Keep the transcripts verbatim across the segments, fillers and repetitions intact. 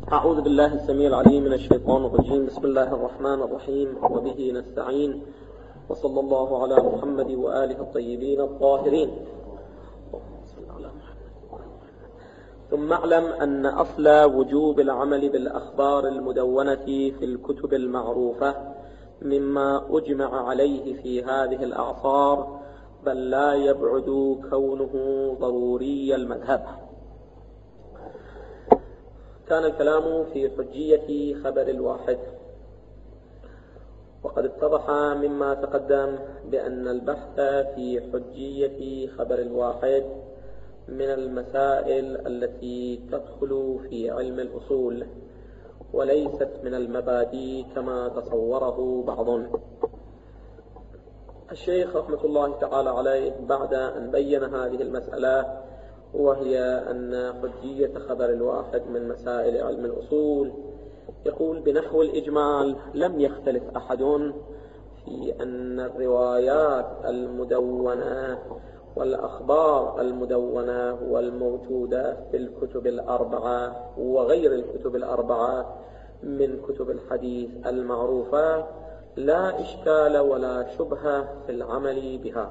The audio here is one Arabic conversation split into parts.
أعوذ بالله السميع العليم من الشيطان الرجيم. بسم الله الرحمن الرحيم، وبه نستعين، وصلى الله على محمد وآله الطيبين الطاهرين. ثم اعلم أن أصل وجوب العمل بالأخبار المدونة في الكتب المعروفة مما أجمع عليه في هذه الأعصار، بل لا يبعد كونه ضروري المذهب. كان الكلام في حجية خبر الواحد، وقد اتضح مما تقدم بأن البحث في حجية خبر الواحد من المسائل التي تدخل في علم الأصول، وليست من المبادئ كما تصوره بعض. الشيخ رحمة الله تعالى عليه بعد أن بين هذه المسألة، وهي أن حجية خبر الواحد من مسائل علم الأصول، يقول بنحو الإجمال: لم يختلف أحد في أن الروايات المدونة والأخبار المدونة والموجودة في الكتب الأربعة وغير الكتب الأربعة من كتب الحديث المعروفة لا إشكال ولا شبهة في العمل بها.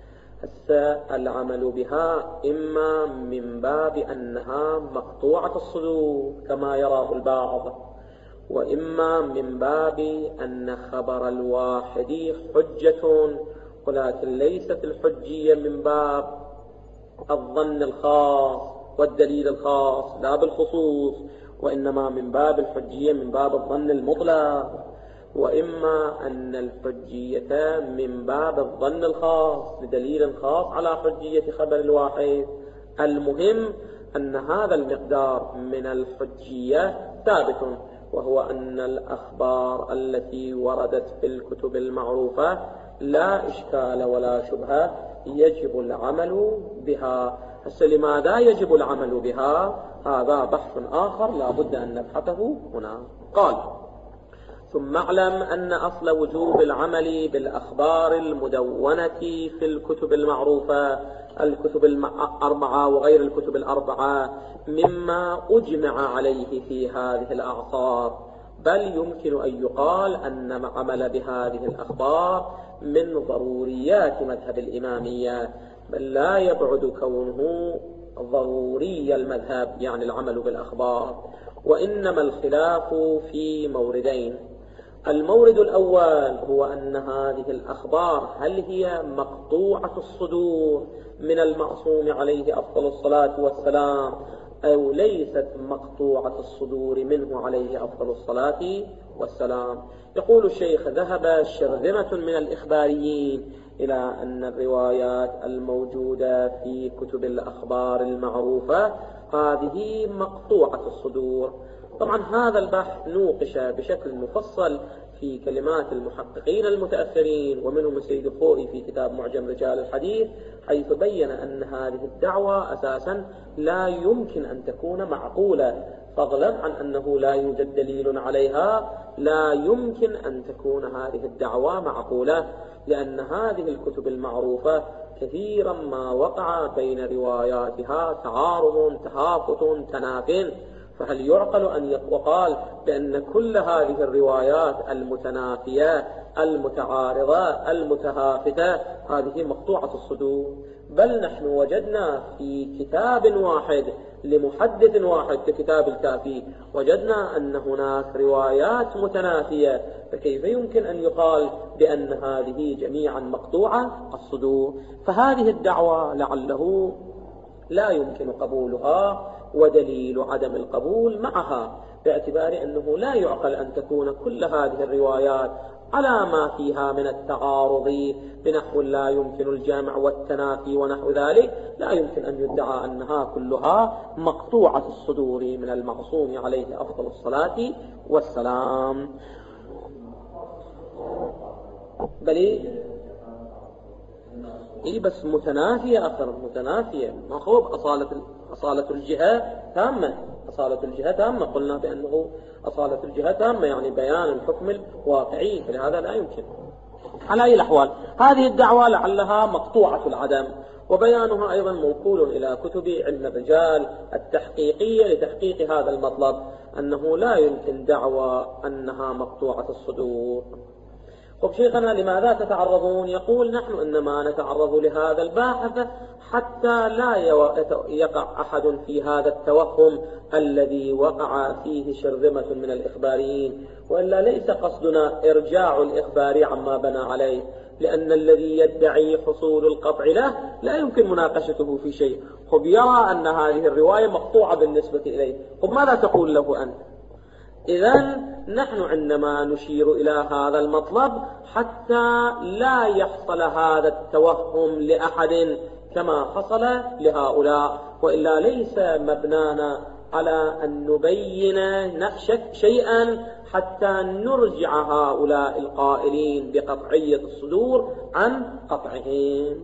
هسه العمل بها إما من باب أنها مقطوعة الصدور كما يراه البعض، وإما من باب أن خبر الواحد حجة، ولكن ليست الحجية من باب الظن الخاص والدليل الخاص لا بالخصوص، وإنما من باب الحجية من باب الظن المطلق، وإما أن الحجية من باب الظن الخاص بدليل خاص على حجية خبر الواحد. المهم أن هذا المقدار من الحجية ثابت، وهو أن الأخبار التي وردت في الكتب المعروفة لا إشكال ولا شبهة يجب العمل بها. هسه لماذا يجب العمل بها؟ هذا بحث آخر لا بد أن نبحثه هنا. قال: ثم اعلم أن أصل وجوب العمل بالأخبار المدونة في الكتب المعروفة، الكتب الأربعة وغير الكتب الأربعة، مما أجمع عليه في هذه الأعصار، بل يمكن أن يقال أن العمل بهذه الأخبار من ضروريات مذهب الإمامية، بل لا يبعد كونه ضروري المذهب، يعني العمل بالأخبار. وإنما الخلاف في موردين: المورد الأول هو أن هذه الأخبار هل هي مقطوعة الصدور من المعصوم عليه أفضل الصلاة والسلام، أو ليست مقطوعة الصدور منه عليه أفضل الصلاة والسلام. يقول الشيخ: ذهب شرذمة من الإخباريين إلى أن الروايات الموجودة في كتب الأخبار المعروفة هذه مقطوعة الصدور. طبعا هذا البحث نوقش بشكل مفصل في كلمات المحققين المتأخرين، ومنهم السيد الخوئي في كتاب معجم رجال الحديث، حيث بين أن هذه الدعوة أساسا لا يمكن أن تكون معقولة، فضلا عن أنه لا يوجد دليل عليها. لا يمكن أن تكون هذه الدعوة معقولة، لأن هذه الكتب المعروفة كثيرا ما وقع بين رواياتها تعارض، تهافت، تناف، فهل يعقل أن يقال بأن كل هذه الروايات المتنافية المتعارضة المتهافتة هذه مقطوعة الصدور؟ بل نحن وجدنا في كتاب واحد لمحدث واحد ككتاب الكافي وجدنا أن هناك روايات متنافية، فكيف يمكن أن يقال بأن هذه جميعا مقطوعة الصدور؟ فهذه الدعوة لعله لا يمكن قبولها، ودليل عدم القبول معها باعتبار أنه لا يعقل أن تكون كل هذه الروايات على ما فيها من التعارض بنحو لا يمكن الجمع والتنافي ونحو ذلك، لا يمكن أن يدعى أنها كلها مقطوعة الصدور من المعصوم عليه أفضل الصلاة والسلام. بل إيه بس متنافية، أكثر متنافية، ما هو أصالة أصالة الجهة تامة، أصالة الجهة تامة، قلنا بأنه أصالة الجهة تامة يعني بيان الحكم الواقعي، فلهذا لا يمكن. على أي الأحوال هذه الدعوة لعلها مقطوعة العدم، وبيانها أيضا موكول إلى كتب علم الرجال التحقيقية لتحقيق هذا المطلب، أنه لا يمكن دعوى أنها مقطوعة الصدور. طب شيخنا لماذا تتعرضون؟ يقول نحن إنما نتعرض لهذا الباحث حتى لا يقع أحد في هذا التوهم الذي وقع فيه شرذمة من الإخباريين، وإلا ليس قصدنا إرجاع الإخباري عما بنى عليه، لأن الذي يدعي حصول القطع له لا يمكن مناقشته في شيء. خب يرى أن هذه الرواية مقطوعة بالنسبة إليه، خب ماذا تقول له أنت؟ إذن نحن عندما نشير إلى هذا المطلب حتى لا يحصل هذا التوهم لأحد كما حصل لهؤلاء، وإلا ليس مبنانا على أن نبين شيئا حتى نرجع هؤلاء القائلين بقطعية الصدور عن قطعهم.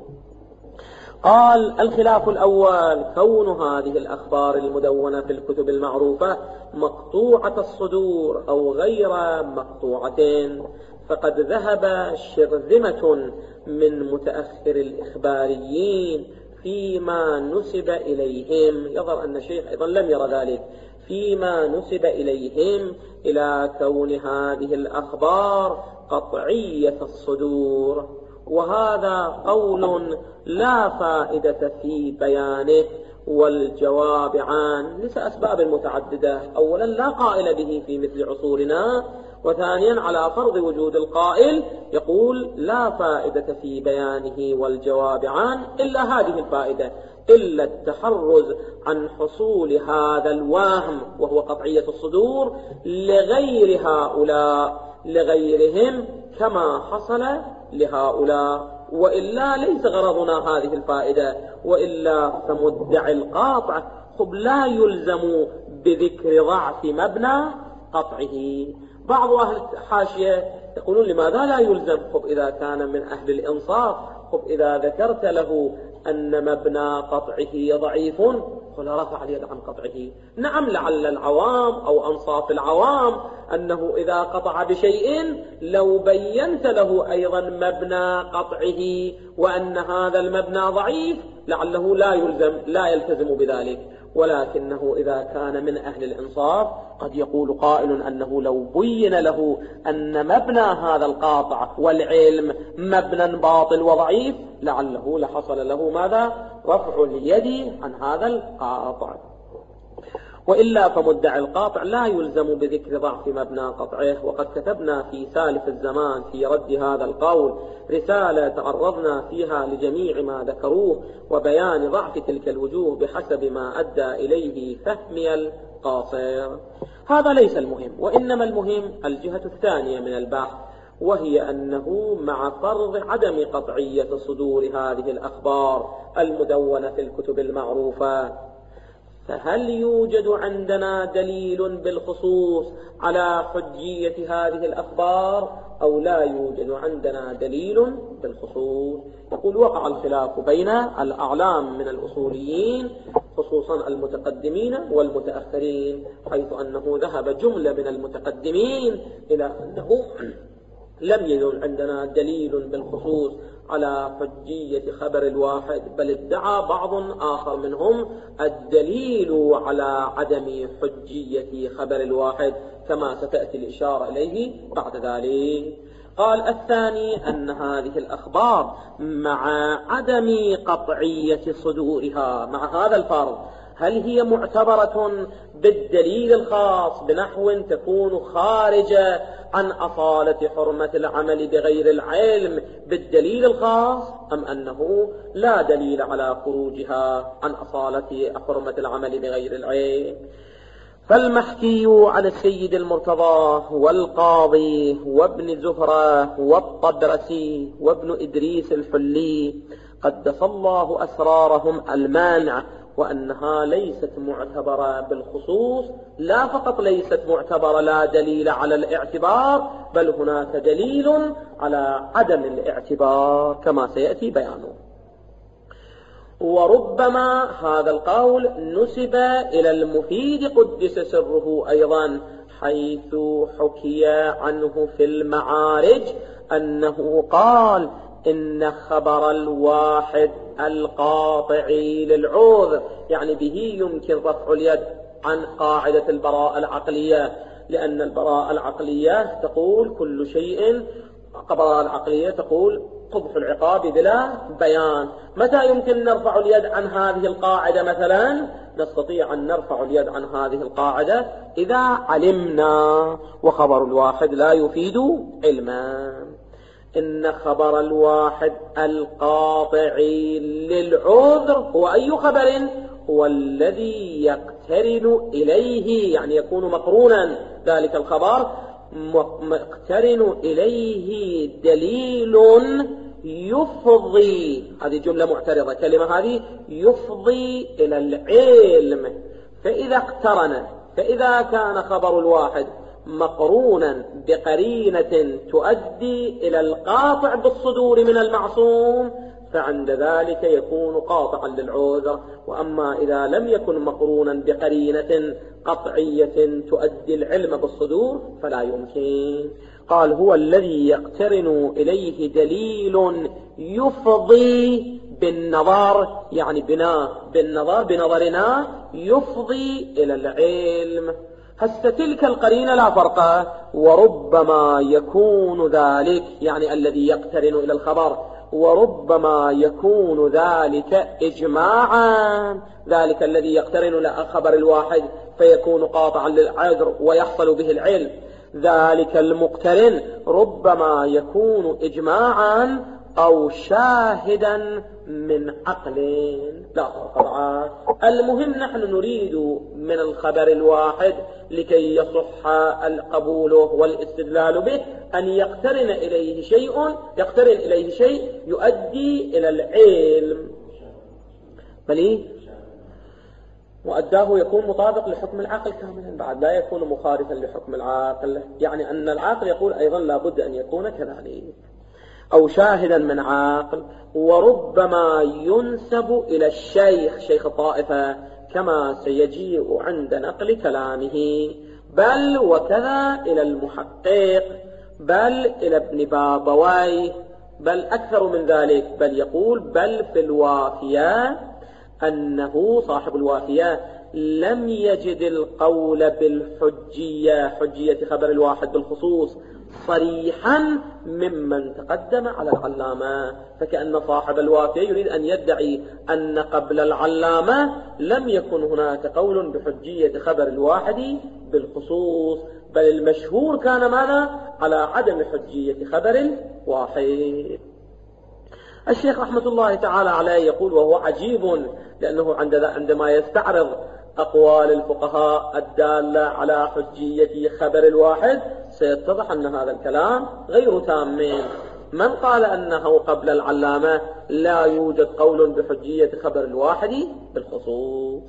قال الخلاف الأول كون هذه الأخبار المدونة في الكتب المعروفة مقطوعة الصدور أو غير مقطوعة، فقد ذهب شرذمة من متأخر الإخباريين فيما نسب إليهم، يظهر أن الشيخ أيضا لم يرى ذلك، فيما نسب إليهم إلى كون هذه الأخبار قطعية الصدور، وهذا قول لا فائدة في بيانه والجواب عنه لأسباب متعددة. أولا لا قائل به في مثل عصورنا، وثانيا على فرض وجود القائل يقول لا فائدة في بيانه والجواب عنه إلا هذه الفائدة، إلا التحرز عن حصول هذا الوهم وهو قطعية الصدور لغير هؤلاء لغيرهم كما حصل لهؤلاء، وإلا ليس غرضنا هذه الفائدة، وإلا فمدعي القاطع خب لا يلزم بذكر ضعف مبنى قطعه. بعض أهل الحاشية يقولون لماذا لا يلزم؟ خب إذا كان من أهل الإنصاف، خب إذا ذكرت له أن مبنى قطعه ضعيف فلا رفع اليد عن قطعه. نعم لعل العوام أو أنصاف العوام أنه إذا قطع بشيء لو بينت له أيضا مبنى قطعه وأن هذا المبنى ضعيف لعله لا يلزم لا يلتزم بذلك، ولكنه إذا كان من أهل الإنصاف قد يقول قائل أنه لو بين له أن مبنى هذا القاطع والعلم مبنى باطل وضعيف لعله لحصل له ماذا؟ رفع اليد عن هذا القاطع، وإلا فمدعي القاطع لا يلزم بذكر ضعف مبنى قطعه. وقد كتبنا في سالف الزمان في رد هذا القول رسالة تعرضنا فيها لجميع ما ذكروه وبيان ضعف تلك الوجوه بحسب ما أدى إليه فهمي القاصر. هذا ليس المهم، وإنما المهم الجهة الثانية من البحث، وهي أنه مع فرض عدم قطعية صدور هذه الأخبار المدونة في الكتب المعروفة، فهل يوجد عندنا دليل بالخصوص على حجية هذه الأخبار أو لا يوجد عندنا دليل بالخصوص؟ يقول وقع الخلاف بين الأعلام من الأصوليين خصوصا المتقدمين والمتأخرين، حيث أنه ذهب جملة من المتقدمين إلى أنه لم يكن عندنا دليل بالخصوص على حجية خبر الواحد، بل ادعى بعض آخر منهم الدليل على عدم حجية خبر الواحد كما ستأتي الإشارة إليه بعد ذلك. قال الثاني أن هذه الأخبار مع عدم قطعية صدورها مع هذا الفرض هل هي معتبرة بالدليل الخاص بنحو تكون خارجة عن أصالة حرمة العمل بغير العلم بالدليل الخاص، أم أنه لا دليل على خروجها عن أصالة حرمة العمل بغير العلم؟ فالمحكي عن السيد المرتضى والقاضي وابن زهرة والطبرسي وابن إدريس الحلي قدس الله أسرارهم المانع، وأنها ليست معتبرة بالخصوص، لا فقط ليست معتبرة لا دليل على الاعتبار، بل هناك دليل على عدم الاعتبار كما سيأتي بيانه. وربما هذا القول نسب إلى المفيد قدس سره أيضا، حيث حكي عنه في المعارج أنه قال إن خبر الواحد القاطع للعذر يعني به يمكن رفع اليد عن قاعدة البراءة العقلية، لأن البراءة العقلية تقول كل شيء، البراءة العقلية تقول قبح العقاب بلا بيان. متى يمكن نرفع اليد عن هذه القاعدة؟ مثلا نستطيع أن نرفع اليد عن هذه القاعدة إذا علمنا، وخبر الواحد لا يفيد علما. إن خبر الواحد القاطع للعذر هو أي خبر؟ هو الذي يقترن إليه، يعني يكون مقرونا ذلك الخبر مقترن إليه دليل يفضي، هذه جملة معترضة، كلمة هذه يفضي إلى العلم. فإذا اقترن، فإذا كان خبر الواحد مقرونا بقرينة تؤدي إلى القاطع بالصدور من المعصوم، فعند ذلك يكون قاطعا للعذر. وأما إذا لم يكن مقرونا بقرينة قطعية تؤدي العلم بالصدور فلا يمكن. قال هو الذي يقترن إليه دليل يفضي بالنظر، يعني بنا بالنظر بنظرنا يفضي إلى العلم. هسه تلك القرينة لا فرق، وربما يكون ذلك يعني الذي يقترن إلى الخبر، وربما يكون ذلك إجماعا، ذلك الذي يقترن إلى خبر الواحد فيكون قاطعا للعذر ويحصل به العلم، ذلك المقترن ربما يكون إجماعا أو شاهدا من عقل، لا فرق معه. المهم نحن نريد من الخبر الواحد لكي يصح القبول والاستدلال به أن يقترن إليه شيء يقترن إليه شيء يؤدي إلى العلم، بل وأداه يكون مطابق لحكم العقل كاملا، بعد لا يكون مخالفا لحكم العقل، يعني أن العقل يقول أيضا لا بد أن يكون كذلك، أو شاهدا من عاقل. وربما ينسب إلى الشيخ شيخ الطائفة كما سيجيء عند نقل كلامه، بل وكذا إلى المحقق، بل إلى ابن بابويه، بل أكثر من ذلك، بل يقول بل في الوافية أنه صاحب الوافية لم يجد القول بالحجية، حجية خبر الواحد بالخصوص، صريحا ممن تقدم على العلامة. فكأن صاحب الوافية يريد أن يدعي أن قبل العلامة لم يكن هناك قول بحجية خبر الواحد بالخصوص، بل المشهور كان ماذا؟ على عدم حجية خبر الواحد. الشيخ رحمة الله تعالى عليه يقول، وهو عجيب لأنه عندما يستعرض أقوال الفقهاء الدالة على حجية خبر الواحد سيتضح أن هذا الكلام غير تام. من قال أنه قبل العلامة لا يوجد قول بحجية خبر الواحد بالخصوص؟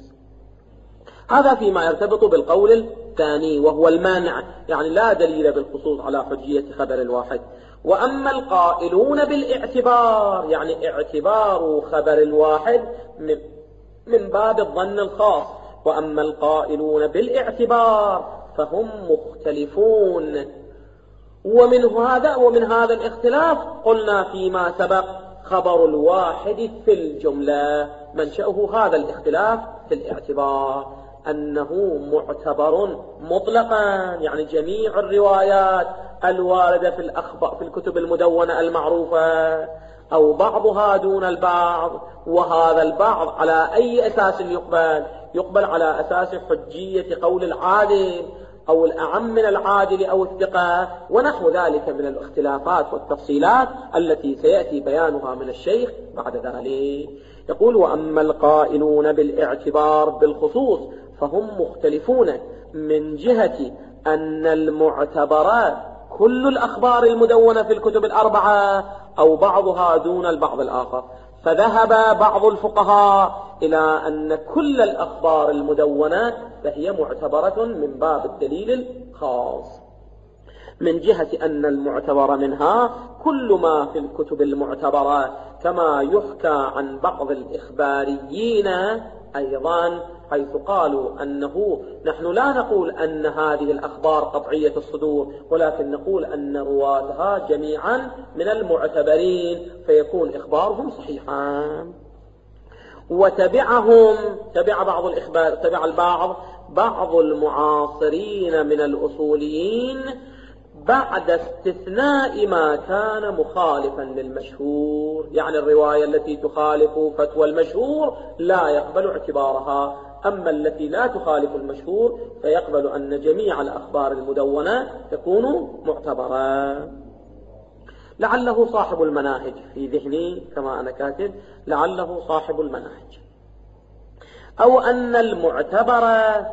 هذا فيما يرتبط بالقول الثاني وهو المانع، يعني لا دليل بالخصوص على حجية خبر الواحد. وأما القائلون بالاعتبار، يعني اعتبار خبر الواحد من, من باب الظن الخاص، وأما القائلون بالاعتبار فهم مختلفون. ومن هذا ومن هذا الاختلاف قلنا فيما سبق خبر الواحد في الجملة منشأه هذا الاختلاف في الاعتبار، أنه معتبر مطلقا، يعني جميع الروايات الواردة في الأخبار في الكتب المدونة المعروفة أو بعضها دون البعض، وهذا البعض على أي أساس يقبل؟ يقبل على أساس حجية قول العادل أو الأعم من العادل أو الثقة ونحو ذلك من الاختلافات والتفصيلات التي سيأتي بيانها من الشيخ بعد ذلك. يقول وأما القائلون بالاعتبار بالخصوص فهم مختلفون من جهة أن المعتبر كل الأخبار المدونة في الكتب الأربعة أو بعضها دون البعض الآخر. فذهب بعض الفقهاء إلى أن كل الأخبار المدونة فهي معتبرة من باب الدليل الخاص، من جهة أن المعتبر منها كل ما في الكتب المعتبرة، كما يحكى عن بعض الإخباريين أيضا حيث قالوا أنه نحن لا نقول أن هذه الأخبار قطعية الصدور، ولكن نقول أن رواتها جميعا من المعتبرين، فيكون إخبارهم صحيحا. وتبعهم تبع بعض الإخبار تبع البعض بعض المعاصرين من الأصوليين بعد استثناء ما كان مخالفا للمشهور، يعني الرواية التي تخالف فتوى المشهور لا يقبل اعتبارها، أما التي لا تخالف المشهور فيقبل أن جميع الأخبار المدونة تكون معتبرة. لعله صاحب المناهج في ذهني كما أنا كاتب، لعله صاحب المناهج، أو أن المعتبر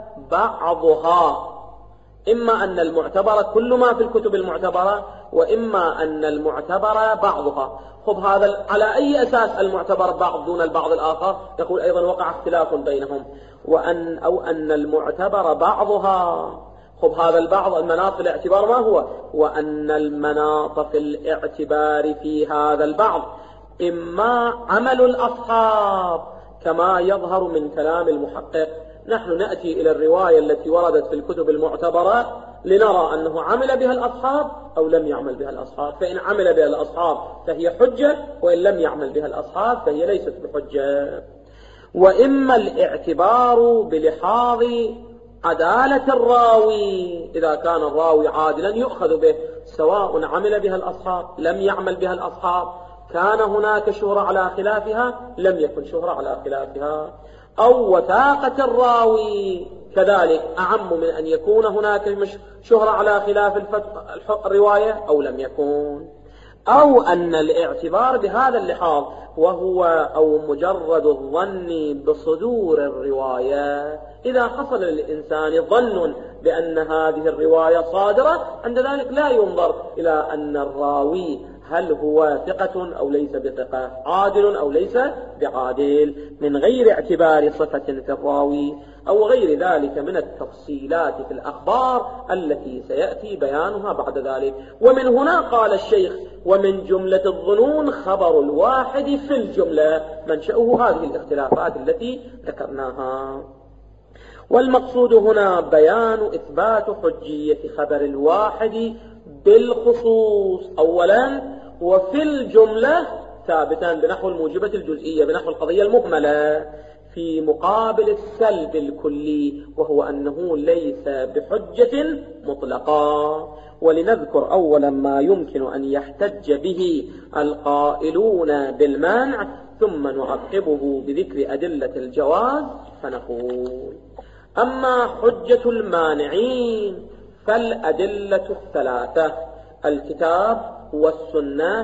بعضها، إما أن المعتبر كل ما في الكتب المعتبرة، وإما أن المعتبر بعضها. خب هذا على أي أساس المعتبر بعض دون البعض الآخر؟ يقول أيضا وقع اختلاف بينهم، وأن أو أن المعتبر بعضها. خب هذا البعض المناط في الاعتبار ما هو؟ وأن المناط في الاعتبار في هذا البعض إما عمل الأصحاب كما يظهر من كلام المحقق. نحن نأتي إلى الرواية التي وردت في الكتب المعتبرة لنرى أنه عمل بها الأصحاب أو لم يعمل بها الأصحاب، فإن عمل بها الأصحاب فهي حجة، وإن لم يعمل بها الأصحاب فهي ليست بحجة. وإما الاعتبار بلحاظ عدالة الراوي، إذا كان الراوي عادلا يؤخذ به، سواء عمل بها الأصحاب لم يعمل بها الأصحاب، كان هناك شهرة على خلافها لم يكن شهرة على خلافها. أو وثاقة الراوي كذلك أعم من أن يكون هناك شهرة على خلاف الرواية أو لم يكن. أو أن الاعتبار بهذا اللحاظ وهو أو مجرد الظن بصدور الرواية، إذا حصل للإنسان ظن بأن هذه الرواية صادرة، عند ذلك لا ينظر إلى أن الراوي هل هو ثقة أو ليس بثقة، عادل أو ليس بعادل، من غير اعتبار صفة في الراوي أو غير ذلك من التفصيلات في الأخبار التي سيأتي بيانها بعد ذلك. ومن هنا قال الشيخ: ومن جملة الظنون خبر الواحد في الجملة، منشأه هذه الاختلافات التي ذكرناها. والمقصود هنا بيان إثبات حجية خبر الواحد بالخصوص أولا، وفي الجملة ثابتا بنحو الموجبة الجزئية، بنحو القضية المهملة، في مقابل السلب الكلي وهو أنه ليس بحجة مطلقة. ولنذكر أولا ما يمكن أن يحتج به القائلون بالمنع، ثم نعقبه بذكر أدلة الجواز، فنقول: أما حجة المانعين فالأدلة الثلاثة: الكتاب والسنة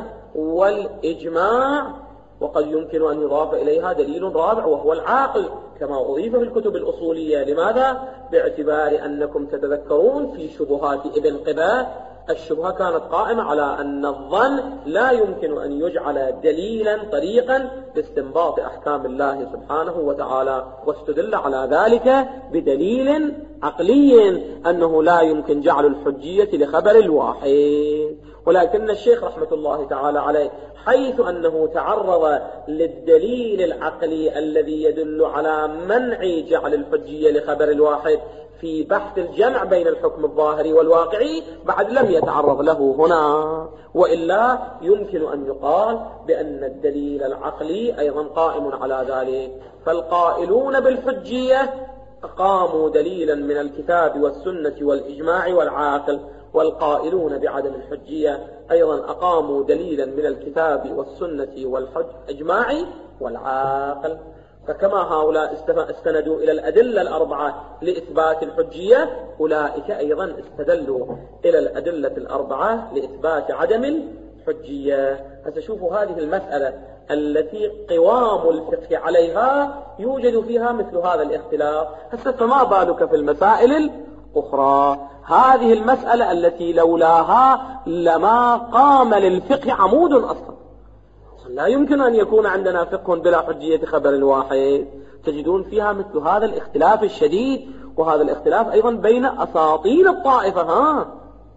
والإجماع، وقد يمكن أن يضاف إليها دليل رابع وهو العاقل كما أضيف في الكتب الأصولية. لماذا؟ باعتبار أنكم تتذكرون في شبهات ابن قباء الشبهة كانت قائمة على أن الظن لا يمكن أن يجعل دليلا طريقا لاستنباط أحكام الله سبحانه وتعالى، واستدل على ذلك بدليل عقلي أنه لا يمكن جعل الحجية لخبر الواحد. ولكن الشيخ رحمة الله تعالى عليه حيث أنه تعرض للدليل العقلي الذي يدل على منع جعل الحجية لخبر الواحد في بحث الجمع بين الحكم الظاهري والواقعي، بعد لم يتعرض له هنا، وإلا يمكن أن يقال بأن الدليل العقلي أيضا قائم على ذلك. فالقائلون بالحجية أقاموا دليلا من الكتاب والسنة والإجماع والعاقل، والقائلون بعدم الحجية أيضا أقاموا دليلا من الكتاب والسنة والإجماع والعاقل. فكما هؤلاء استندوا إلى الأدلة الأربعة لإثبات الحجية، أولئك أيضا استدلوا إلى الأدلة الأربعة لإثبات عدم الحجية. فتشوفوا هذه المسألة التي قوام الفقه عليها يوجد فيها مثل هذا الاختلاف، هسه فما بالك في المسائل الأخرى؟ هذه المسألة التي لولاها لما قام للفقه عمود أصلا. لا يمكن أن يكون عندنا فقه بلا حجية خبر الواحد. تجدون فيها مثل هذا الاختلاف الشديد، وهذا الاختلاف أيضا بين أساطين الطائفة، ها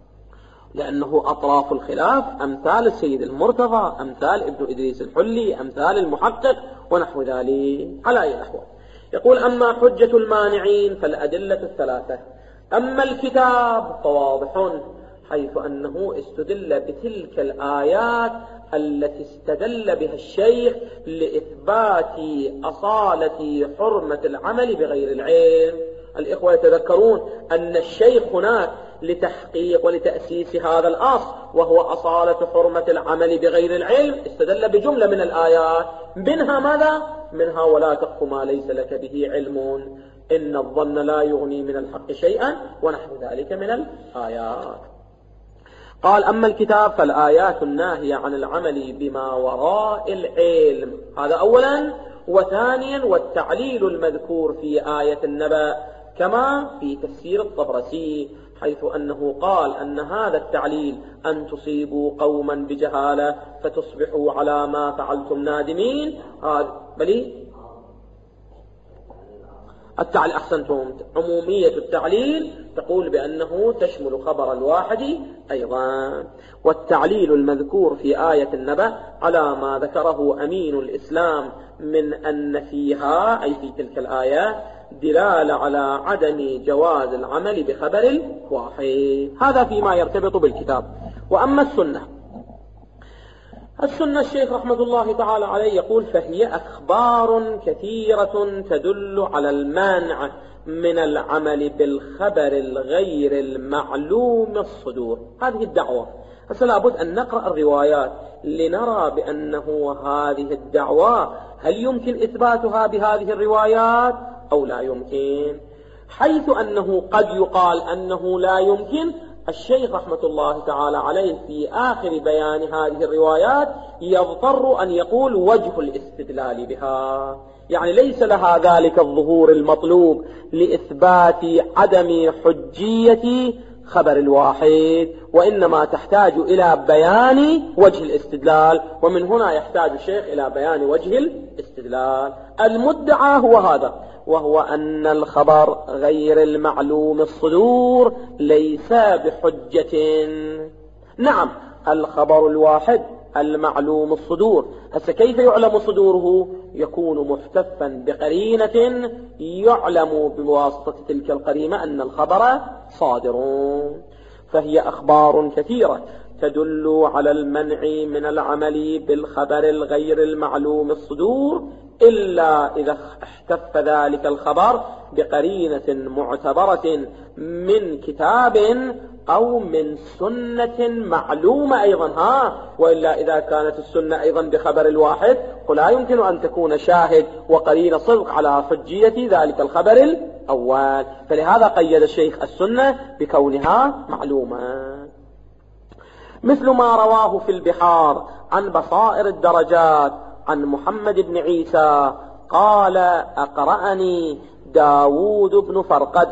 لأنه أطراف الخلاف أمثال السيد المرتضى، أمثال ابن إدريس الحلي، أمثال المحقق ونحو ذلك. على أي نحو يقول أما حجة المانعين فالأدلة الثلاثة. أما الكتاب فواضح، حيث أنه استدل بتلك الآيات التي استدل بها الشيخ لإثبات أصالة حرمة العمل بغير العلم. الإخوة يتذكرون أن الشيخ هناك لتحقيق ولتأسيس هذا الأصل وهو أصالة حرمة العمل بغير العلم استدل بجملة من الآيات، منها ماذا؟ منها ولا تقف ما ليس لك به علم إن الظن لا يغني من الحق شيئا ونحو ذلك من الآيات. قال أما الكتاب فالآيات الناهية عن العمل بما وراء العلم، هذا أولا. وثانيا والتعليل المذكور في آية النبأ كما في تفسير الطبرسي، حيث أنه قال أن هذا التعليل أن تصيبوا قوما بجهالة فتصبحوا على ما فعلتم نادمين. هذا بلي التعليل أحسنتم، عمومية التعليل تقول بأنه تشمل خبر الواحد أيضا. والتعليل المذكور في آية النبأ على ما ذكره أمين الإسلام من أن فيها أي في تلك الآية دلالة على عدم جواز العمل بخبر الواحد، هذا فيما يرتبط بالكتاب. وأما السنة، السنة الشيخ رحمة الله تعالى عليه يقول فهي أخبار كثيرة تدل على المانع من العمل بالخبر الغير المعلوم الصدور. هذه الدعوة، بس لابد أن نقرأ الروايات لنرى بأنه هذه الدعوة هل يمكن إثباتها بهذه الروايات أو لا يمكن، حيث أنه قد يقال أنه لا يمكن. الشيخ رحمة الله تعالى عليه في آخر بيان هذه الروايات يضطر أن يقول وجه الاستدلال بها، يعني ليس لها ذلك الظهور المطلوب لإثبات عدم حجية خبر الواحد، وإنما تحتاج إلى بيان وجه الاستدلال، ومن هنا يحتاج الشيخ إلى بيان وجه الاستدلال. المدعى هو هذا، وهو أن الخبر غير المعلوم الصدور ليس بحجة. نعم الخبر الواحد المعلوم الصدور، هسه كيف يعلم صدوره؟ يكون محتفا بقرينة يعلم بواسطة تلك القرينة أن الخبر صادر. فهي أخبار كثيرة تدل على المنع من العمل بالخبر الغير المعلوم الصدور، إلا إذا احتف ذلك الخبر بقرينة معتبرة من كتاب أو من سنة معلومة أيضا. ها وإلا إذا كانت السنة أيضا بخبر الواحد فلا يمكن أن تكون شاهد وقرينة صدق على حجية ذلك الخبر الأول، فلهذا قيد الشيخ السنة بكونها معلومة. مثل ما رواه في البحار عن بصائر الدرجات عن محمد بن عيسى قال أقرأني داود بن فرقد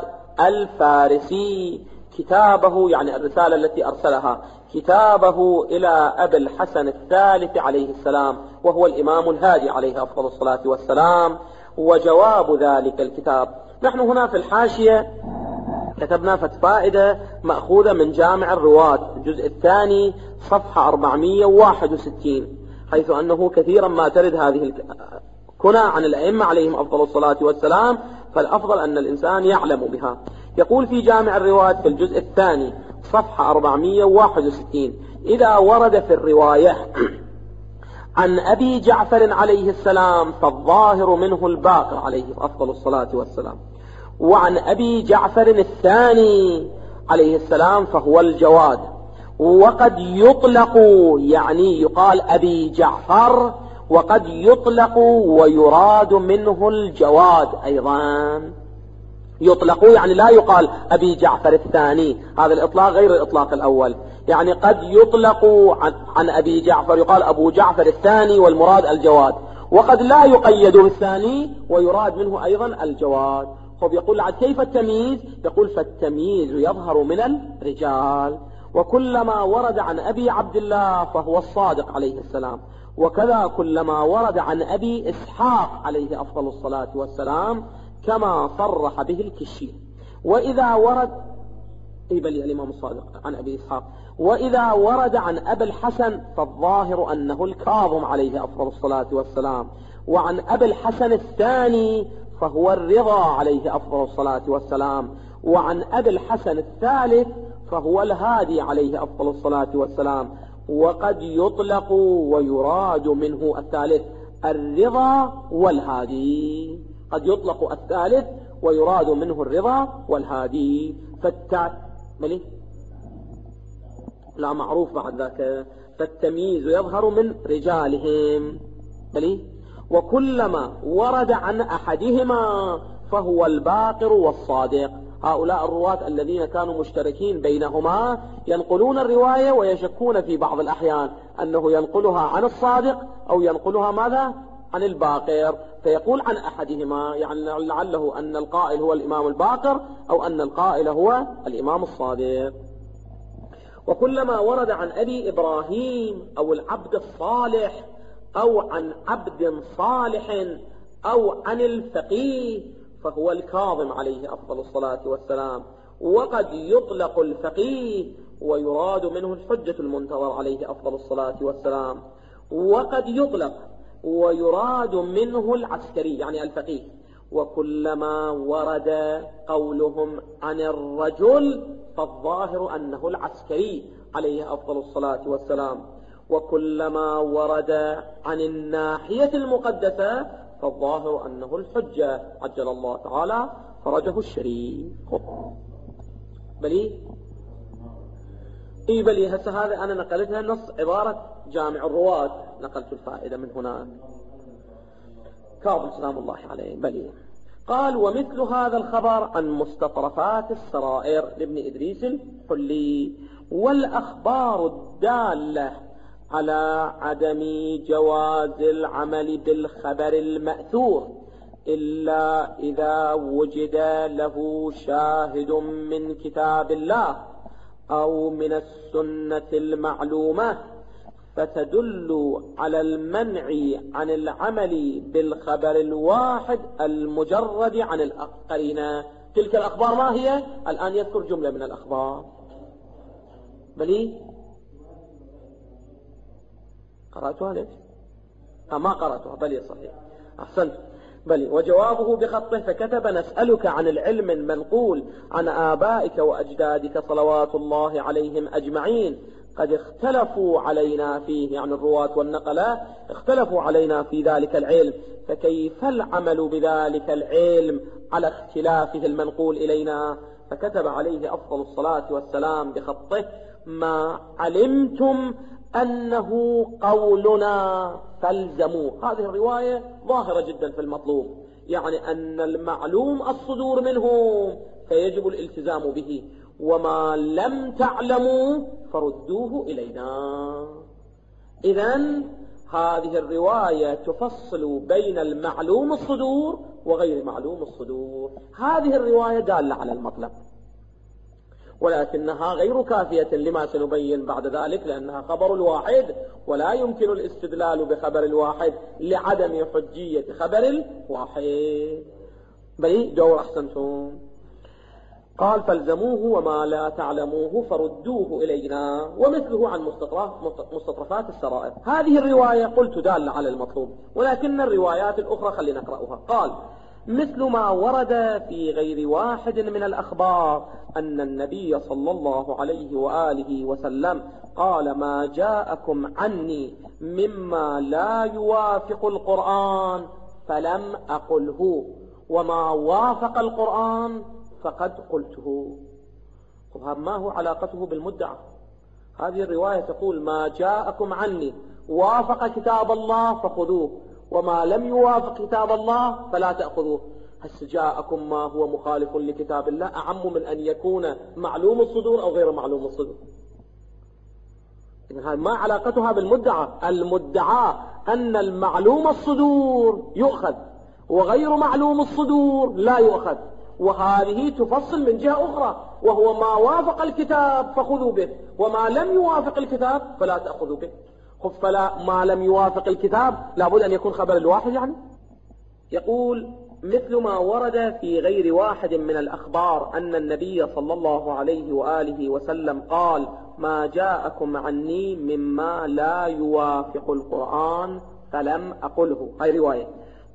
الفارسي كتابه، يعني الرسالة التي أرسلها، كتابه إلى أبي الحسن الثالث عليه السلام وهو الإمام الهادي عليه أفضل الصلاة والسلام، وجواب ذلك الكتاب. نحن هنا في الحاشية كتبنا فائدة مأخوذة من جامع الرواة الجزء الثاني صفحة أربعمائة وواحد وستين، حيث أنه كثيرا ما ترد هذه الكنى عن الأئمة عليهم أفضل الصلاة والسلام، فالأفضل أن الإنسان يعلم بها. يقول في جامع الرواة في الجزء الثاني صفحة أربعمائة وواحد وستين: إذا ورد في الرواية عن أبي جعفر عليه السلام فالظاهر منه الباقر عليه أفضل الصلاة والسلام، وعن أبي جعفر الثاني عليه السلام فهو الجواد. وقد يطلق، يعني يقال أبي جعفر، وقد يطلق ويراد منه الجواد أيضا. يطلق يعني لا يقال أبي جعفر الثاني، هذا الإطلاق غير الإطلاق الأول، يعني قد يطلق عن, عن أبي جعفر يقال أبو جعفر الثاني والمراد الجواد، وقد لا يقيد بالثاني ويراد منه أيضا الجواد. خب يقول عد كيف التمييز؟ يقول فالتمييز يظهر من الرجال، وكلما ورد عن أبي عبد الله فهو الصادق عليه السلام، وكذا كلما ورد عن أبي إسحاق عليه أفضل الصلاة والسلام كما صرح به الكشي. وإذا ورد إبلي الإمام الصادق عن أبي إسحاق، وإذا ورد عن أبي الحسن فالظاهر أنه الكاظم عليه أفضل الصلاة والسلام، وعن أبي الحسن الثاني فهو الرضا عليه أفضل الصلاة والسلام. وعن أبي الحسن الثالث فهو الهادي عليه أفضل الصلاة والسلام. وقد يطلق ويراد منه الثالث الرضا والهادي، قد يطلق الثالث ويراد منه الرضا والهادي. فالتع... ملي؟ لا معروف بعد ذاك. فالتمييز يظهر من رجالهم. ملي؟ وكلما ورد عن أحدهما فهو الباقر والصادق. هؤلاء الرواة الذين كانوا مشتركين بينهما ينقلون الرواية ويشكون في بعض الأحيان أنه ينقلها عن الصادق أو ينقلها ماذا؟ عن الباقر، فيقول عن أحدهما، يعني لعله أن القائل هو الإمام الباقر أو أن القائل هو الإمام الصادق. وكلما ورد عن أبي إبراهيم أو العبد الصالح أو عن عبد صالح أو عن الفقيه فهو الكاظم عليه أفضل الصلاة والسلام. وقد يطلق الفقيه ويراد منه الحجة المنتظر عليه أفضل الصلاة والسلام. وقد يطلق ويراد منه العسكري يعني الفقيه. وكلما ورد قولهم عن الرجل فالظاهر أنه العسكري عليه أفضل الصلاة والسلام. وكلما ورد عن الناحية المقدسة فالظاهر أنه الحجة عجل الله تعالى فرجه الشريف. بلي إيه بلي هسه هذا أنا نقلتها نص عبارة جامع الرواة، نقلت الفائدة من هناك. كاظم سلام الله عليه. بلي قال ومثل هذا الخبر عن مستطرفات السرائر لابن إدريس الحلي. والأخبار الدالة على عدم جواز العمل بالخبر المأثور إلا إذا وجد له شاهد من كتاب الله أو من السنة المعلومة فتدل على المنع عن العمل بالخبر الواحد المجرد عن القرينة. تلك الأخبار ما هي؟ الآن يذكر جملة من الأخبار. بلي قرأتها ليش؟ ما قرأتها. بلي صحيح أحسنت. بلي وجوابه بخطه فكتب نسألك عن العلم المنقول عن آبائك وأجدادك صلوات الله عليهم أجمعين قد اختلفوا علينا فيه، يعني الرواة والنقلاء اختلفوا علينا في ذلك العلم، فكيف العمل بذلك العلم على اختلافه المنقول إلينا؟ فكتب عليه أفضل الصلاة والسلام بخطه ما علمتم أنه قولنا فالزموه. هذه الرواية ظاهرة جدا في المطلوب، يعني أن المعلوم الصدور منهم فيجب الالتزام به، وما لم تعلموا فردوه إلينا. إذن هذه الرواية تفصل بين المعلوم الصدور وغير معلوم الصدور. هذه الرواية دالة على المطلب، ولكنها غير كافية لما سنبين بعد ذلك، لأنها خبر الواحد ولا يمكن الاستدلال بخبر الواحد لعدم حجية خبر الواحد. بل دور أحسنتم. قال فالزموه وما لا تعلموه فردوه إلينا. ومثله عن مستطرفات السرائر. هذه الرواية قلت دالة على المطلوب، ولكن الروايات الأخرى خلينا نقرأها. قال مثل ما ورد في غير واحد من الأخبار أن النبي صلى الله عليه وآله وسلم قال ما جاءكم عني مما لا يوافق القرآن فلم أقله، وما وافق القرآن فقد قلته. طب ما هو علاقته بالمدعى؟ هذه الرواية تقول ما جاءكم عني وافق كتاب الله فخذوه، وما لم يوافق كتاب الله فلا تأخذوه. هل جاءكم ما هو مخالف لكتاب الله أعم من أن يكون معلوم الصدور أو غير معلوم الصدور؟ إذن ما علاقتها بالمدعى؟ المدعى أن المعلوم الصدور يؤخذ وغير معلوم الصدور لا يؤخذ، وهذه تفصل من جهة أخرى، وهو ما وافق الكتاب فخذوا به، وما لم يوافق الكتاب فلا تأخذوا به. فلا ما لم يوافق الكتاب لابد أن يكون خبر الواحد. يعني يقول مثل ما ورد في غير واحد من الأخبار أن النبي صلى الله عليه وآله وسلم قال ما جاءكم عني مما لا يوافق القرآن فلم أقله. هاي رواية.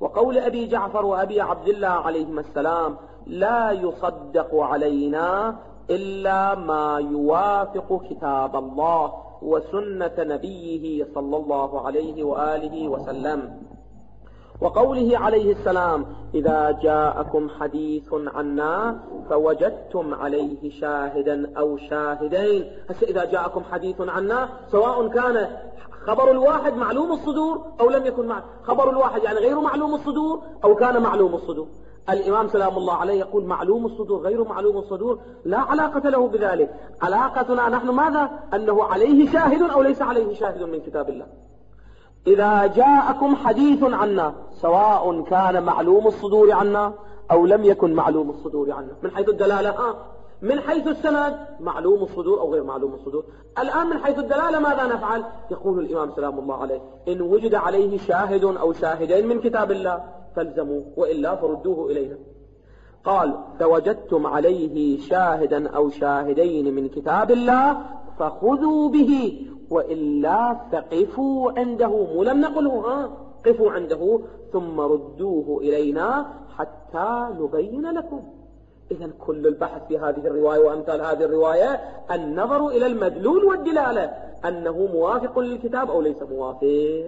وقول أبي جعفر وأبي عبد الله عليهما السلام لا يصدق علينا إلا ما يوافق كتاب الله وسنة نبيه صلى الله عليه وآله وسلم. وقوله عليه السلام إذا جاءكم حديث عنا فوجدتم عليه شاهدا أو شاهدين. هسه إذا جاءكم حديث عنا سواء كان خبر الواحد معلوم الصدور أو لم يكن معلوم، خبر الواحد يعني غير معلوم الصدور أو كان معلوم الصدور. الإمام سلام الله عليه يقول معلوم الصدور غير معلوم الصدور لا علاقة له بذلك، علاقتنا نحن ماذا؟ أنه عليه شاهد أو ليس عليه شاهد من كتاب الله. إذا جاءكم حديث عنا سواء كان معلوم الصدور عنا أو لم يكن معلوم الصدور عنا، من حيث الدلالة آه. من حيث السند معلوم الصدور أو غير معلوم الصدور. الآن من حيث الدلالة ماذا نفعل؟ يقول الإمام سلام الله عليه إن وجد عليه شاهد أو شاهدين من كتاب الله فالزموه وإلا فردوه إلينا. قال فوجدتم عليه شاهدا أو شاهدين من كتاب الله فخذوا به وإلا فقفوا عنده، مو لم نقله ها قفوا عنده ثم ردوه إلينا حتى نبين لكم. إذن كل البحث في هذه الرواية وأمثال هذه الرواية النظر إلى المدلول والدلالة أنه موافق للكتاب أو ليس موافق.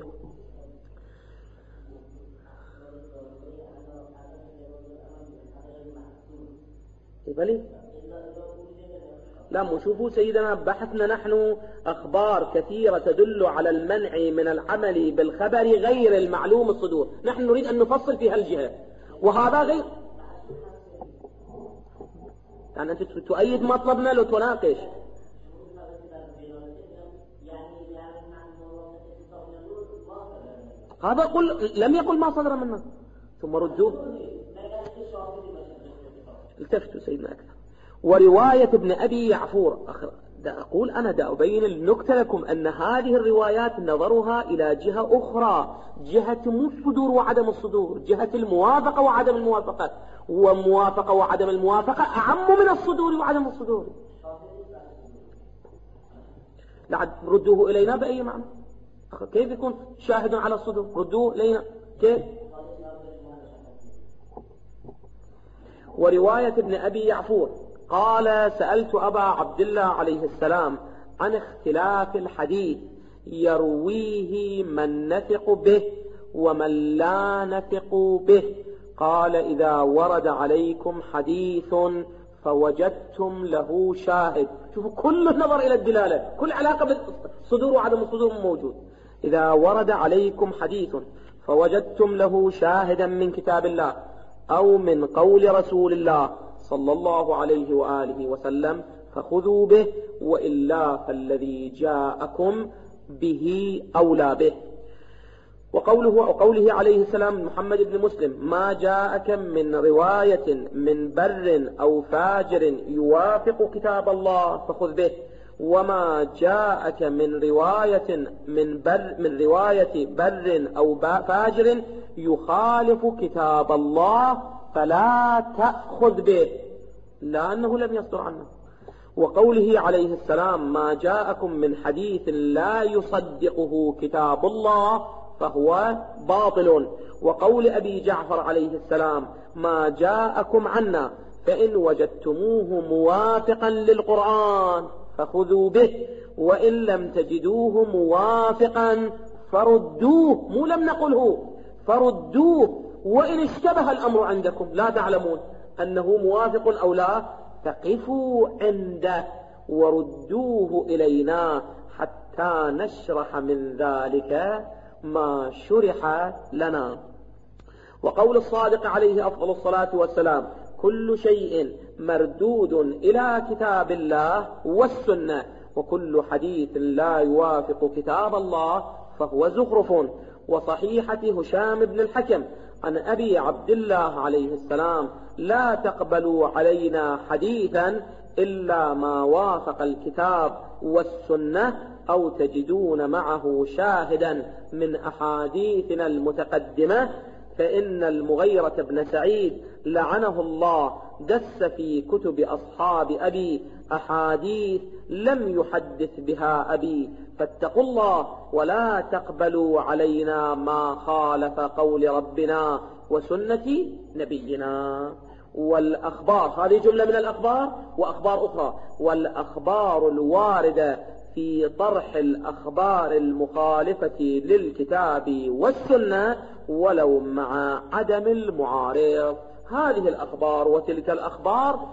بلي لا مو شوفوا سيدنا بحثنا نحن أخبار كثيرة تدل على المنع من العمل بالخبر غير المعلوم الصدور، نحن نريد أن نفصل في هالجهة وهذا غير يعني أنت تؤيد مطلبنا لو تناقش. هذا قل لم يقل ما صدر منا ثم ردوه. التفتوا سيدنا أكثر. ورواية ابن أبي يعفور دا أقول أنا دا أبين النكتة لكم أن هذه الروايات نظرها إلى جهة أخرى، جهة مو الصدور وعدم الصدور، جهة الموافقة وعدم الموافقة، وموافقة وعدم الموافقة أعم من الصدور وعدم الصدور. لعد ردوه إلينا بأي معنى؟ كيف يكون شاهد على الصدور؟ ردوه إلينا كيف؟ ورواية ابن أبي يعفور قال سألت أبا عبد الله عليه السلام عن اختلاف الحديث يرويه من نثق به ومن لا نثق به. قال إذا ورد عليكم حديث فوجدتم له شاهد. شوفوا كل النظر إلى الدلالة، كل علاقة بالصدور وعدم الصدور موجود. إذا ورد عليكم حديث فوجدتم له شاهدا من كتاب الله أو من قول رسول الله صلى الله عليه وآله وسلم فخذوا به وإلا فالذي جاءكم به أولى به. وقوله وقوله عليه السلام محمد بن مسلم ما جاءك من رواية من بر أو فاجر يوافق كتاب الله فخذ به، وما جاءك من رواية من بر من رواية بر أو فاجر يخالف كتاب الله فلا تأخذ به لأنه لم يصدر عنه. وقوله عليه السلام ما جاءكم من حديث لا يصدقه كتاب الله فهو باطل. وقول أبي جعفر عليه السلام ما جاءكم عنا فإن وجدتموه موافقا للقرآن فخذوا به وإن لم تجدوه موافقا فردوه، مو لم نقله فردوه، وإن اشتبه الأمر عندكم لا تعلمون أنه موافق أو لا فقفوا عنده وردوه إلينا حتى نشرح من ذلك ما شرح لنا. وقول الصادق عليه أفضل الصلاة والسلام كل شيء مردود إلى كتاب الله والسنة وكل حديث لا يوافق كتاب الله فهو زخرف. وصحيحة هشام بن الحكم عن أبي عبد الله عليه السلام لا تقبلوا علينا حديثا إلا ما وافق الكتاب والسنة أو تجدون معه شاهدا من أحاديثنا المتقدمة فإن المغيرة بن سعيد لعنه الله دس في كتب أصحاب أبي أحاديث لم يحدث بها أبي، فاتقوا الله ولا تقبلوا علينا ما خالف قول ربنا وسنة نبينا. والأخبار، هذه جملة من الأخبار وأخبار أخرى، والأخبار الواردة في طرح الأخبار المخالفة للكتاب والسنة ولو مع عدم المعارض. هذه الأخبار وتلك الأخبار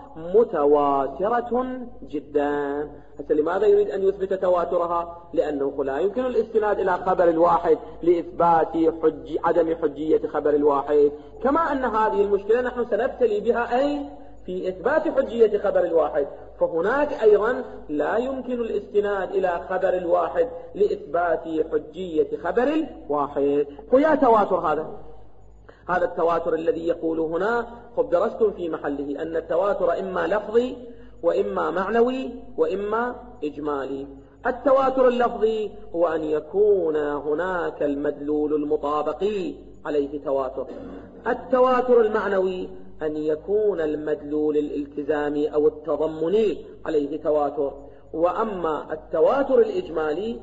متواترة جدا. حتى لماذا يريد أن يثبت تواترها؟ لأنه لا يمكن الاستناد إلى خبر الواحد لإثبات حج عدم حجية خبر الواحد، كما أن هذه المشكلة نحن سنبتلي بها أي في إثبات حجية خبر الواحد، فهناك أيضا لا يمكن الاستناد إلى خبر الواحد لإثبات حجية خبر الواحد. ويا تواتر هذا هذا التواتر الذي يقول هنا، قد درستم في محله أن التواتر إما لفظي وإما معنوي وإما إجمالي. التواتر اللفظي هو أن يكون هناك المدلول المطابقي عليه تواتر. التواتر المعنوي أن يكون المدلول الالتزامي أو التضمني عليه تواتر. وأما التواتر الإجمالي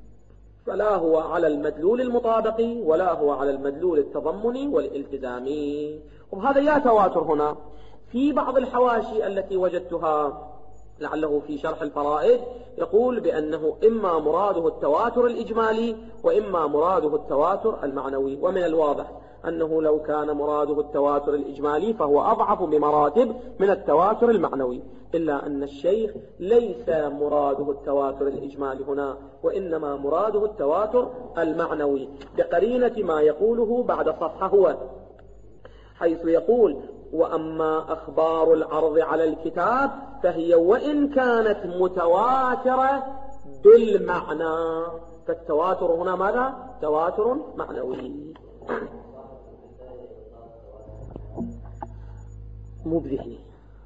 فلا هو على المدلول المطابقي ولا هو على المدلول التضمني والالتزامي. وهذا يا تواتر هنا في بعض الحواشي التي وجدتها لعله في شرح الفرائد يقول بأنه إما مراده التواتر الإجمالي وإما مراده التواتر المعنوي. ومن الواضح أنه لو كان مراده التواتر الإجمالي فهو أضعف بمراتب من التواتر المعنوي، إلا أن الشيخ ليس مراده التواتر الإجمالي هنا، وإنما مراده التواتر المعنوي بقرينة ما يقوله بعد صفحة هو، حيث يقول: وأما أخبار العرض على الكتاب فهي وإن كانت متواترة بالمعنى. فالتواتر هنا ماذا؟ تواتر معنوي مو بذهني.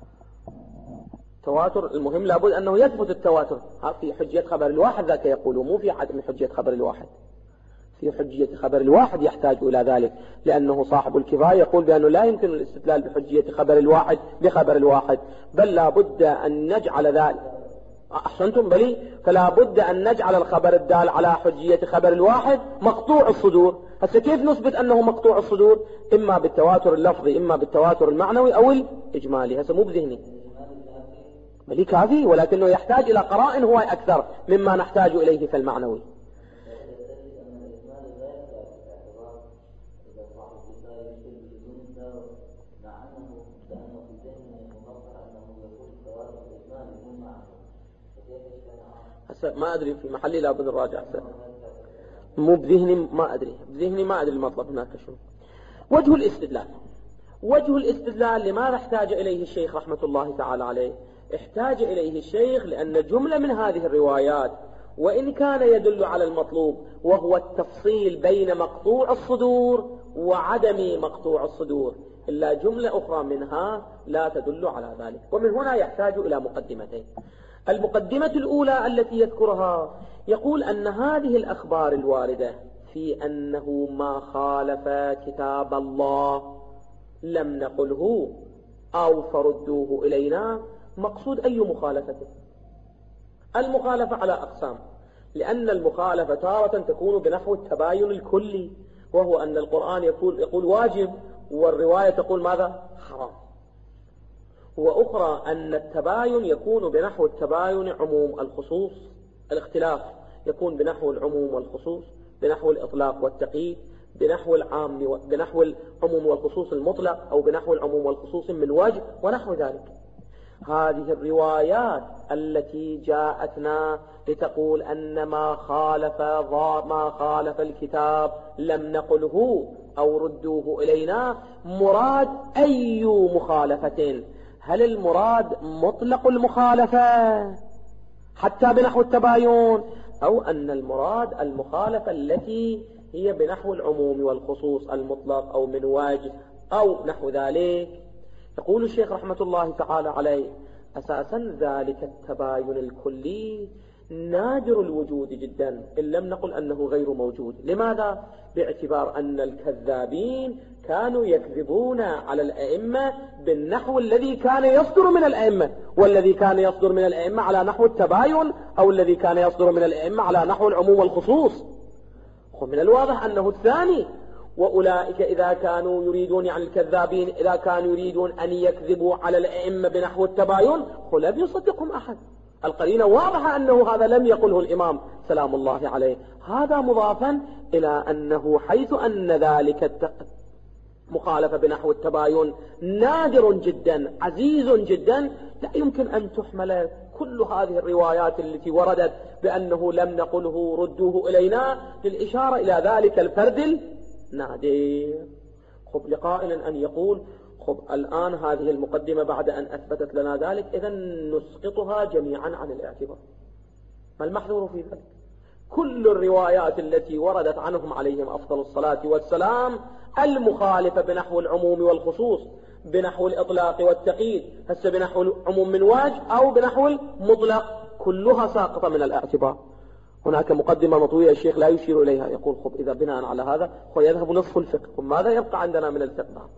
تواتر المهم لابد أنه يثبت التواتر في حجية خبر الواحد، ذاك يقول مو في عدم حجية خبر الواحد. في حجية خبر الواحد يحتاج إلى ذلك، لأنه صاحب الكفاية يقول بأنه لا يمكن الاستدلال بحجية خبر الواحد بخبر الواحد، بل لا بد أن نجعل ذلك. أحسنتم بلي، فلا بد أن نجعل الخبر الدال على حجية خبر الواحد مقطوع الصدور. هسه كيف نثبت أنه مقطوع الصدور؟ إما بالتواتر اللفظي إما بالتواتر المعنوي أو الإجمالي. هسه مو بذهني بلي كافي، ولكنه يحتاج إلى قرائن هو أكثر مما نحتاج إليه في المعنوي. ما أدري في محلي لابد الراجع. مو بذهني ما أدري، بذهني ما أدري المطلب هناك شو. وجه الاستدلال وجه الاستدلال لماذا احتاج إليه الشيخ رحمة الله تعالى عليه؟ احتاج إليه الشيخ لأن جملة من هذه الروايات وإن كان يدل على المطلوب وهو التفصيل بين مقطوع الصدور وعدم مقطوع الصدور، إلا جملة أخرى منها لا تدل على ذلك. ومن هنا يحتاج إلى مقدمتين. المقدمة الأولى التي يذكرها يقول أن هذه الأخبار الواردة في أنه ما خالف كتاب الله لم نقله أو فردوه إلينا، مقصود أي مخالفة؟ المخالفة على أقسام، لأن المخالفة تارة تكون بنحو التباين الكلي، وهو أن القرآن يقول, يقول واجب والرواية تقول ماذا؟ حرام. وأخرى أن التباين يكون بنحو التباين عموم الخصوص، الاختلاف يكون بنحو العموم والخصوص، بنحو الإطلاق والتقييد، بنحو العام و... بنحو العموم والخصوص المطلق، أو بنحو العموم والخصوص من وجه ونحو ذلك. هذه الروايات التي جاءتنا لتقول أن ما خالف ما خالف الكتاب لم نقله أو ردوه إلينا، مراد أي مخالفة؟ هل المراد مطلق المخالفة حتى بنحو التباين، أو أن المراد المخالفة التي هي بنحو العموم والخصوص المطلق أو من وجه أو نحو ذلك؟ يقول الشيخ رحمة الله تعالى عليه: أساسا ذلك التباين الكلي نادر الوجود جدا، إن لم نقل أنه غير موجود. لماذا؟ باعتبار أن الكذابين كانوا يكذبون على الأئمة بالنحو الذي كان يصدر من الأئمة، والذي كان يصدر من الأئمة على نحو التباين، أو الذي كان يصدر من الأئمة على نحو العموم والخصوص. ومن الواضح أنه الثاني. وأولئك إذا كانوا يريدون عن الكذابين إذا كانوا يريدون أن يكذبوا على الأئمة بنحو التباين لم يصدقهم أحد. القرينة واضحة أنه هذا لم يقله الإمام سلام الله عليه. هذا مضافا إلى أنه حيث أن ذلك مخالفة بنحو التباين نادر جدا عزيز جدا، لا يمكن أن تحمل كل هذه الروايات التي وردت بأنه لم نقله ردوه إلينا للإشارة إلى ذلك الفرد النادر. خب لقائل أن يقول خب الآن هذه المقدمة بعد أن أثبتت لنا ذلك إذن نسقطها جميعا عن الاعتبار. ما المحذور في ذلك؟ كل الروايات التي وردت عنهم عليهم أفضل الصلاة والسلام المخالفة بنحو العموم والخصوص، بنحو الإطلاق والتقييد، هسه بنحو العموم من واجه أو بنحو المطلق، كلها ساقطة من الاعتبار. هناك مقدمة مطوية الشيخ لا يشير إليها، يقول خب إذا بناء على هذا ويذهب نصف الفقه، وماذا يبقى عندنا من الفقه؟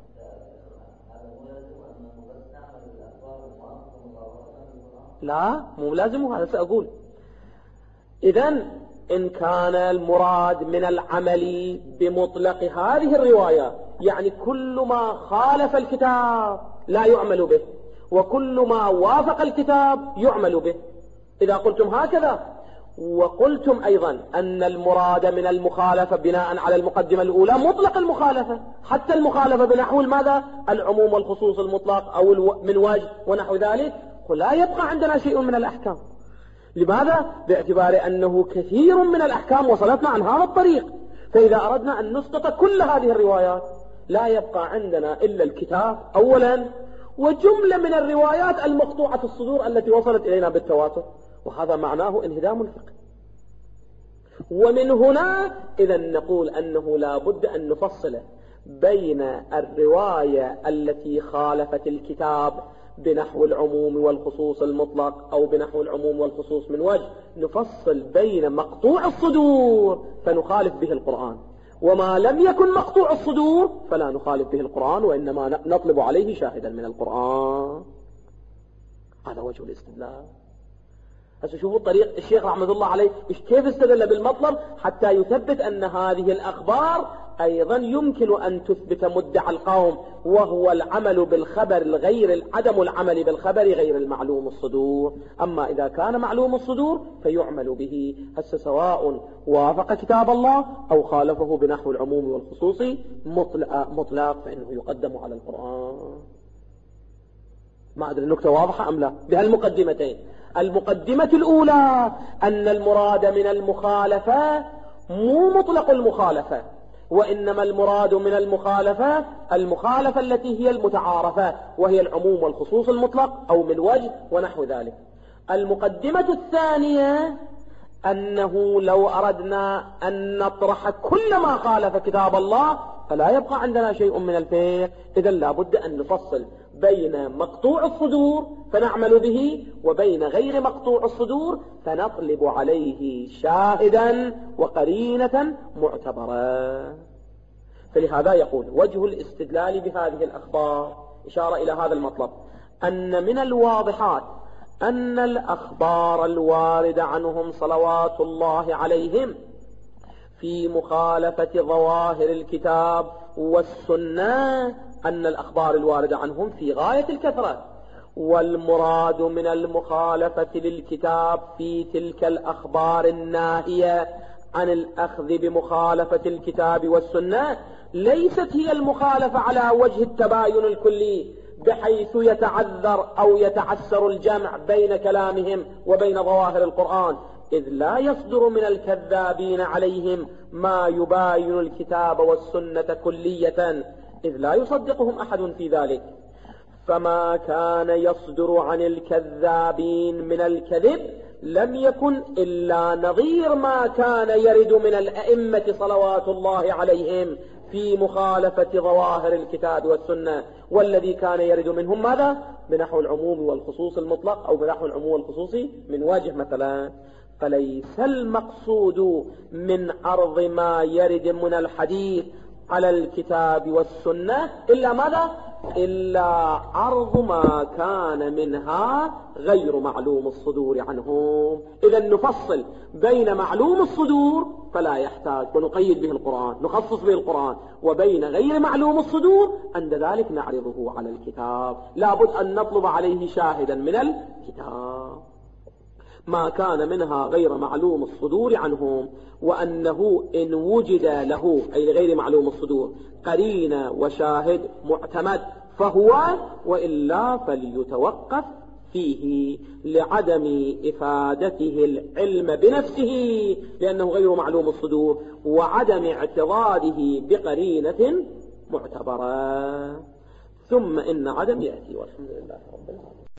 لا مو لازم هذا سأقول. إذن إن كان المراد من العمل بمطلق هذه الرواية يعني كل ما خالف الكتاب لا يعمل به، وكل ما وافق الكتاب يعمل به. إذا قلتم هكذا وقلتم أيضا أن المراد من المخالفة بناء على المقدمة الأولى مطلق المخالفة، حتى المخالفة بنحو ماذا؟ العموم والخصوص المطلق أو من وجه ونحو ذلك، لا يبقى عندنا شيء من الأحكام. لماذا؟ باعتبار أنه كثير من الأحكام وصلتنا عن هذا الطريق. فإذا أردنا أن نسقط كل هذه الروايات لا يبقى عندنا إلا الكتاب أولا، وجملة من الروايات المقطوعة الصدور التي وصلت إلينا بالتواتر، وهذا معناه انهدام الفقه. ومن هنا إذا نقول أنه لا بد أن نفصل بين الرواية التي خالفت الكتاب بنحو العموم والخصوص المطلق أو بنحو العموم والخصوص من وجه، نفصل بين مقطوع الصدور فنخالف به القرآن، وما لم يكن مقطوع الصدور فلا نخالف به القرآن، وإنما نطلب عليه شاهدا من القرآن. هذا وجه الاستدلال. هسه شوفوا الطريق الشيخ رحمة الله عليه كيف استدل بالمطلب حتى يثبت أن هذه الأخبار أيضا يمكن أن تثبت مدعى القوم، وهو العمل بالخبر الغير عدم العمل بالخبر غير المعلوم الصدور. أما إذا كان معلوم الصدور فيعمل به، هسه سواء وافق كتاب الله أو خالفه بنحو العموم والخصوص مطلق, مطلق فإنه يقدم على القرآن. ما أدري النكتة واضحة أم لا بهالمقدمتين. المقدمة الأولى أن المراد من المخالفة مو مطلق المخالفة، وإنما المراد من المخالفة المخالفة التي هي المتعارفة، وهي العموم والخصوص المطلق أو من وجه ونحو ذلك. المقدمة الثانية أنه لو أردنا أن نطرح كل ما خالف كتاب الله فلا يبقى عندنا شيء من الفقه. إذن لا بد أن نفصل بين مقطوع الصدور فنعمل به، وبين غير مقطوع الصدور فنطلب عليه شاهدا وقرينة معتبرة. فلهذا يقول وجه الاستدلال بهذه الأخبار إشارة إلى هذا المطلب، أن من الواضحات أن الأخبار الواردة عنهم صلوات الله عليهم في مخالفة ظواهر الكتاب والسنة أن الأخبار الواردة عنهم في غاية الكثرة، والمراد من المخالفة للكتاب في تلك الأخبار الناهية عن الأخذ بمخالفة الكتاب والسنة ليست هي المخالفة على وجه التباين الكلي بحيث يتعذر أو يتعسر الجمع بين كلامهم وبين ظواهر القرآن، إذ لا يصدر من الكذابين عليهم ما يباين الكتاب والسنة كلية، إذ لا يصدقهم أحد في ذلك. فما كان يصدر عن الكذابين من الكذب لم يكن إلا نظير ما كان يرد من الأئمة صلوات الله عليهم في مخالفة ظواهر الكتاب والسنة، والذي كان يرد منهم ماذا؟ بنحو العموم والخصوص المطلق أو بنحو العموم والخصوص من وجه مثلا. فليس المقصود من عرض ما يرد من الحديث على الكتاب والسنة إلا ماذا؟ إلا عرض ما كان منها غير معلوم الصدور عنهم. إذا نفصل بين معلوم الصدور فلا يحتاج ونقيد به القرآن، نخصص به القرآن، وبين غير معلوم الصدور عند ذلك نعرضه على الكتاب، لابد أن نطلب عليه شاهدا من الكتاب. ما كان منها غير معلوم الصدور عنهم، وأنه إن وجد له أي غير معلوم الصدور قرينة وشاهد معتمد فهو، وإلا فليتوقف فيه لعدم إفادته العلم بنفسه لأنه غير معلوم الصدور، وعدم اعتراضه بقرينة معتبرة. ثم إن عدم يأتي، والحمد لله رب العالمين.